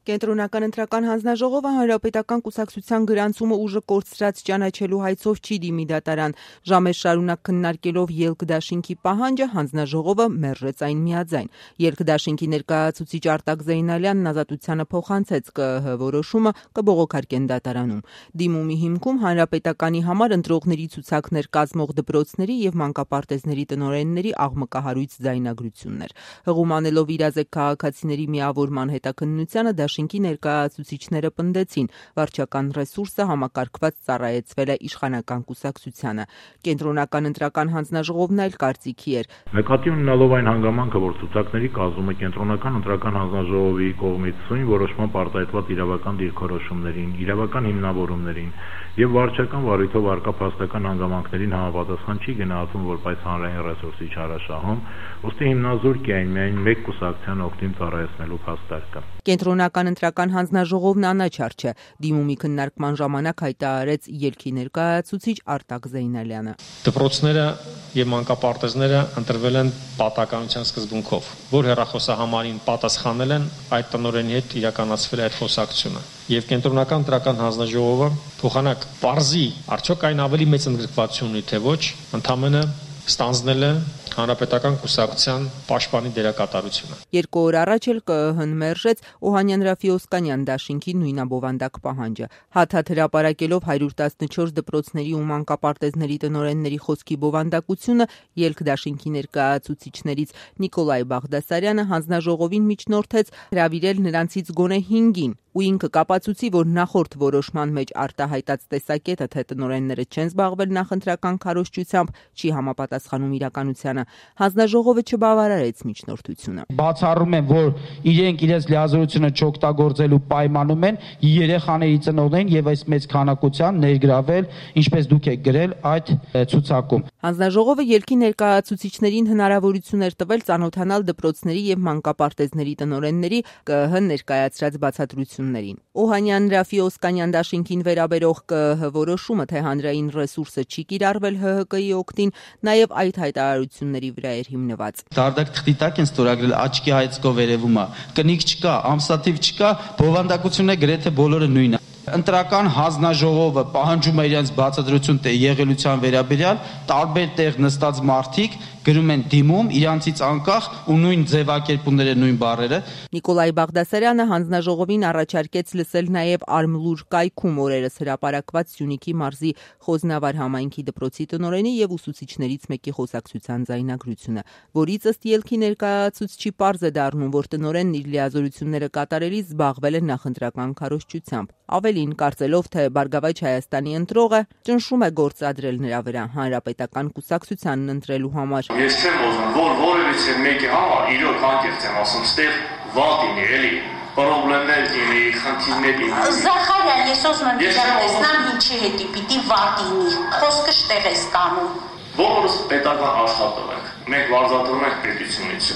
Կենտրոնական ընտրական հանձնաժողովը հանրապետական կուսակցության գրանցումը ուժը կորցրած ճանաչելու հայցով չի դիմի դատարան։ Ժամեր շարունակ քննարկելով ելք դաշինքի պահանջը հանձնաժողովը մերժեց այն միաձայն։ Ելք դաշինքի ներկայացուցիչ Արտակ Զեյնալյանն Ազատությանը փոխանցեց ԿԸՀ որոշումը կբողոքարկեն դատարանում։ Դիմումի հիմքում հանրապետականի համար ընտրողների ցուցակներ կազմող դպրոցների եւ մանկապարտեզների տնօրենների աղմկահարույց ձայնագրություններ։ Հղում անելով իրազեկ քաղաքացիների միավորման հետաքննությանը դաշինքի ներկայացուցիչները պնդեցին, վարչական ռեսուրսը համակարգված ծառայեցվել է իշխանական կուսակցությանը։ Կենտրոնական ընտրական հանձնաժողովն այլ կարծիքի էր։ Նկատի ունենալով այն հանգամանքը, որ ցուցակների կազմումը կենտրոնական ընտրական հանձնաժողովի կողմից սույն որոշմամբ արտահայտված իրավական դիրքորոշումներին, իրավական հիմնավորումներին եւ վարչական վարույթով արկա փաստական հանգամանքներին համապատասխան չի գնահատվում որպես հանրային ռեսուրսի չարաշահում, ուստի հիմնազուրկ է այն միայն մեկ կուսակցության օգտին ծառայեցնելու փաստարկը։ Կենտրոնական ընտրական հանձնաժողովն անաչառ չէ։ Դիմումի քննարկման ժամանակ հայտարարեց ելքի ներկայացուցիչ Արտակ Զեյնալյանը։ Դպրոցները եւ մանկապարտեզները ընտրվել են պատականության սկզբունքով, որ հեռախոսահամարին պատասխանել են այդ տնօրենի հետ իրականացվել է այդ խոսակցությունը։ Եվ կենտրոնական ընտրական հանձնաժողովը փոխանակ բարձի արդյոք այն ավելի մեծ ընդգրկվածություն ունի թե ոչ, ընդամենը ստանձնել է հանրապետական կուսակցության պաշտպանի դերակատարությունը։ 2 օր առաջ էլ ԿԸՀ-ն մերժեց Օհանյան Ռաֆի-Օսկանյան դաշինքի նույնաբովանդակ պահանջը։ Հաթաթ հրապարակելով 114 դպրոցների ու մանկապարտեզների տնօրենների խոսքի բովանդակությունը ելք դաշինքի ներկայացուցիչներից Նիկոլայ Բաղդասարյանը հանձնաժողովին միջնորդեց հրավիրել նրանցից գոնե 5-ին ու ինքը կապացուցի, որ նախորդ որոշման մեջ արտահայտած տեսակետը, թե տնօրենները չեն զբաղվել նախընտրական քարոզչությամբ, չի համապատասխանում իրականությանը։ Հանձնաժողովը չբավարարեց միջնորդությունը։ Բացառում են, որ իրենք իրենց լիազորությունը չօգտագործելու պայմանում են երեխաների ծնողներին եւ այս մեծ քանակության ներգրավել, ինչպես դուք եք գրել այդ ցուցակում։ Հանձնաժողովը ելքի ներկայացուցիչներին հնարավորություն էր տվել ծանոթանալ դպրոցների եւ մանկապարտեզների տնօրենների ԿԸՀ ներկայացրած բացատրություններին։ Օհանյան Ռաֆի-Օսկանյան դաշինքին վերաբերող ԿԸՀ որոշումը, թե հանրային ռեսուրսը չի կիրառվել ՀՀԿ-ի օգտին, նաեւ այդ հայտարարությունների վրա էր հիմնված։ Դարդակ թղթի տակ են ստորագրել աչքի հայացքով երևում է, կնիկ չկա, ամսաթիվ չկա, բովանդակությունը գրեթե բոլորը նույնն է։ Ընտրական հանձնաժողովը պահանջում է իրենց բացատրություն եղելության վերաբերյալ, տարբեր տեղ նստած մարդիկ գրում են դիմում իրանցից անկախ ու նույն ձևակերպումները, նույն բառերը։ Նիկոլայ Բաղդասարյանը հանձնաժողովին առաջարկեց լսել նաև Արմլուր կայքում օրերս հրապարակված Սյունիքի մարզի Խոզնավար համայնքի դպրոցի տնօրենի եւ ուսուցիչներից մեկի խոսակցության ձայնագրությունը, որից ըստ ելքի ներկայացուցչի պարզ է դառնում, որ տնօրենն իր լիազորությունները կատարելիս զբաղվել է նախընտրական քարոզչությամբ։ Ավելին, կարծելով, թե Բարգավաճ Հայաստանի ընտրողը ճնշում է գործադրել նրա վրա հանրապետական կուսակցությանն ընտրելու համար։ Ես չեմ ուզում, որ որևիցե մեկի համար իրոք անկեղծ եմ ասում, ստեղ վատ ինի, էլի, պրոբլեմներ ինի, խնդիրներ ինի։ Զախարյան, ես ուզում եմ տեսնամ ինչի հետի պիտի վատ ինի, խոսքը շտեղ ես կանում։ Բոլորս պետական աշխատող ենք, մենք վարձատրում ենք պետությունից։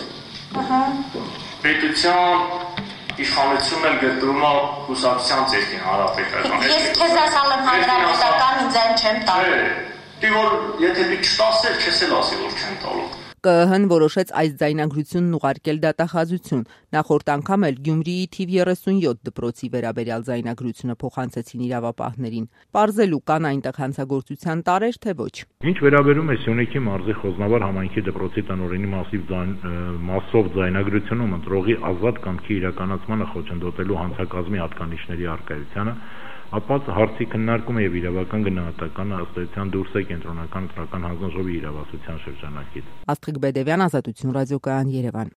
Պետության իշխանությունն էլ գտնվում է կուսակցության ձեռքին հանրապետական։ Ես քեզ ասալ եմ հանրապետական, ինձ այն չեմ տալու։ Դի որ եթե դու չտասել, քեզ էլ ասի որ չեմ տալու։ ԿԸՀ-ն որոշեց այս ձայնագրությունն ուղարկել դատախազություն։ Նախորդ անգամ էլ Գյումրիի թիվ 37 դպրոցի վերաբերյալ ձայնագրությունը փոխանցեցին իրավապահներին։ Պարզելու կան այնտեղ հանցագործության տարեր, թե ոչ։ Ինչ վերաբերում է Սյունիքի մարզի Խոզնավար համայնքի դպրոցի տնօրենի մասով ձայնագրությունում ընտրողի ազատ կամքի իրականացմանը խոչընդոտելու հանցակազմի հատկանիշների առկայությանը, ապա հարցի քննարկումը եւ իրավական գնահատականը ըստ էության դուրս է կենտրոնական ընտրական հանձնաժողովի իրավասության շրջանակից։ Աստղիկ Բեդևյան, Ազատություն ռադիոկայան, Երևան։